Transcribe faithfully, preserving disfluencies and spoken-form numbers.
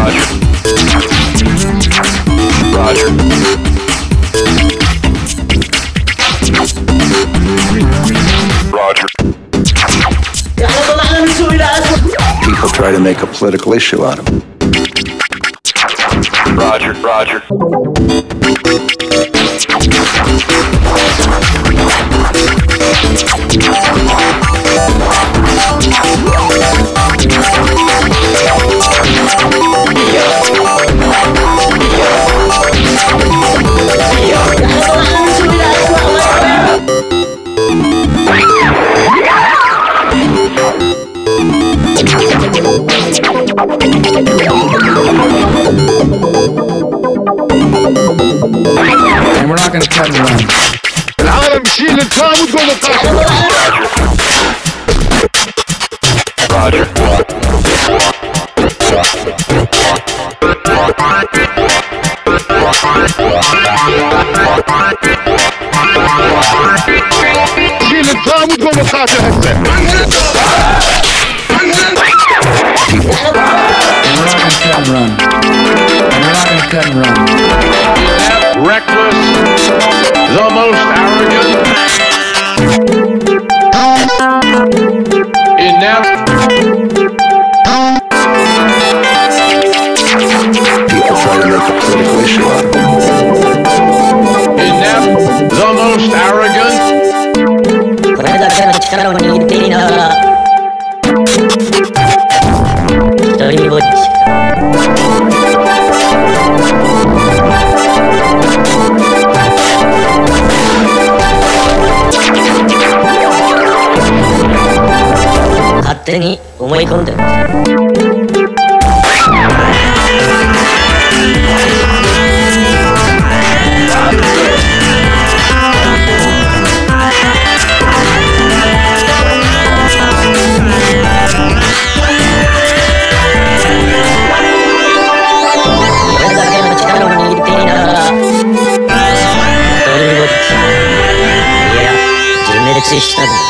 Roger. Roger. People try to make a political issue out of it. Roger, Roger. And we're not going to cut and run. العالم شيل الكلام وتقول القاسم. Roger. شيل الكلام وتقول القاسم هسه. And we're not going to cut and run. And we're not going to cut and run. Reckless, the most arrogant, inept. People try to make a political issue out of it. Inept, the most arrogant. した